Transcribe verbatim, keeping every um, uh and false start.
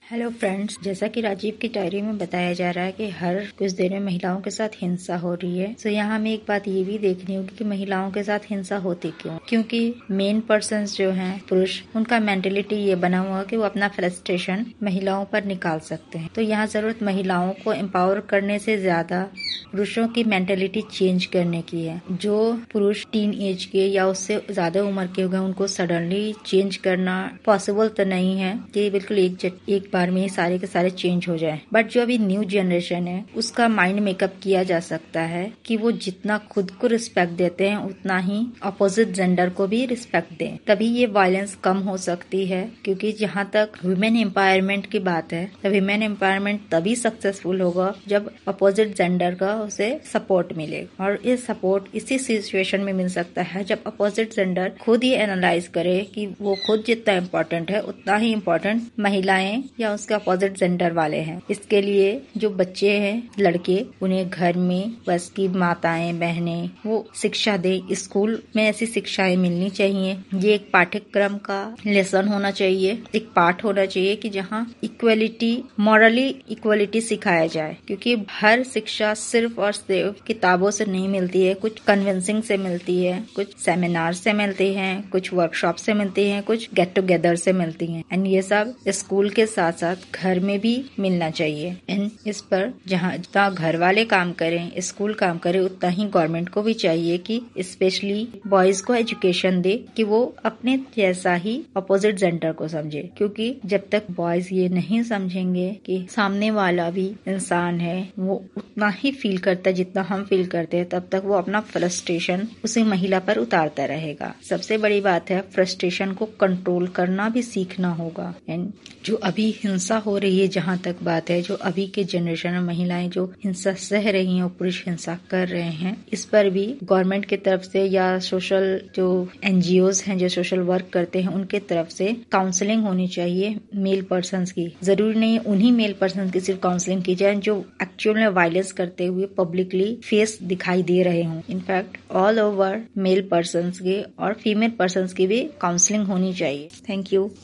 Hello friends, जैसा कि राजीव की डायरी में बताया जा रहा है कि हर कुछ देर में महिलाओं के साथ हिंसा हो रही है। तो यहाँ हमें एक बात ये भी देखनी होगी कि महिलाओं के साथ हिंसा होती क्यों। क्योंकि मेन पर्सन्स जो हैं पुरुष, उनका मेंटेलिटी ये बना हुआ है कि वो अपना फ्रस्ट्रेशन महिलाओं पर निकाल सकते हैं। तो यहाँ जरूरत महिलाओं को एम्पावर करने से ज्यादा पुरुषों की मेंटेलिटी चेंज करने की है। जो पुरुष टीन एज के या उससे ज्यादा उम्र के हो गए, उनको सडनली चेंज करना पॉसिबल तो नहीं है कि बिल्कुल एक एक बार में सारे के सारे चेंज हो जाए। बट जो अभी न्यू जनरेशन है, उसका माइंड मेकअप किया जा सकता है कि वो जितना खुद को रिस्पेक्ट देते हैं उतना ही अपोजिट जेंडर को भी रिस्पेक्ट दें। तभी ये वायलेंस कम हो सकती है। क्योंकि जहाँ तक वुमेन एम्पावरमेंट की बात है, तो वुमेन एम्पावरमेंट तभी सक्सेसफुल होगा जब अपोजिट जेंडर का उसे सपोर्ट मिले। और ये सपोर्ट इसी सिचुएशन में मिल सकता है जब अपोजिट जेंडर खुद ही एनालाइज करे कि वो खुद जितना इम्पोर्टेंट है उतना ही इम्पोर्टेंट महिलाएं या उसके अपोजिट जेंडर वाले हैं। इसके लिए जो बच्चे हैं, लड़के, उन्हें घर में बस की माताएं बहनें वो शिक्षा दें। स्कूल में ऐसी शिक्षाएं मिलनी चाहिए। ये एक पाठ्यक्रम का लेसन होना चाहिए, एक पाठ होना चाहिए कि जहाँ इक्वलिटी, मॉरली इक्वलिटी सिखाया जाए। क्योंकि हर शिक्षा सिर्फ और सिर्फ किताबों से नहीं मिलती है, कुछ कन्विंसिंग से मिलती है, कुछ सेमिनार से मिलती है, कुछ वर्कशॉप से मिलती है, कुछ गेट टुगेदर से मिलती है। एंड ये सब स्कूल के साथ साथ घर में भी मिलना चाहिए। एंड इस पर जहाँ जितना घर वाले काम करें, स्कूल काम करे, उतना ही गवर्नमेंट को भी चाहिए कि स्पेशली बॉयज को एजुकेशन दे कि वो अपने जैसा ही अपोजिट जेंडर को समझे। क्योंकि जब तक बॉयज ये नहीं समझेंगे कि सामने वाला भी इंसान है, वो उतना ही फील करता है जितना हम फील करते हैं, तब तक वो अपना फ्रस्ट्रेशन उसी महिला पर उतारता रहेगा। सबसे बड़ी बात है फ्रस्ट्रेशन को कंट्रोल करना भी सीखना होगा। एंड जो अभी हिंसा हो रही है, जहाँ तक बात है, जो अभी के जनरेशन में महिलाएं जो हिंसा सह रही हैं और पुरुष हिंसा कर रहे हैं, इस पर भी गवर्नमेंट की तरफ से या सोशल जो एनजीओज हैं जो सोशल वर्क करते हैं, उनके तरफ से काउंसलिंग होनी चाहिए मेल पर्सन्स की। जरूरी नहीं उन्हीं मेल पर्सन की सिर्फ काउंसलिंग की जाए जो एक्चुअल में वायलेंस करते हुए पब्लिकली फेस दिखाई दे रहे हों। In fact all over male persons के और फीमेल पर्सन्स की भी काउंसलिंग होनी चाहिए। Thank you.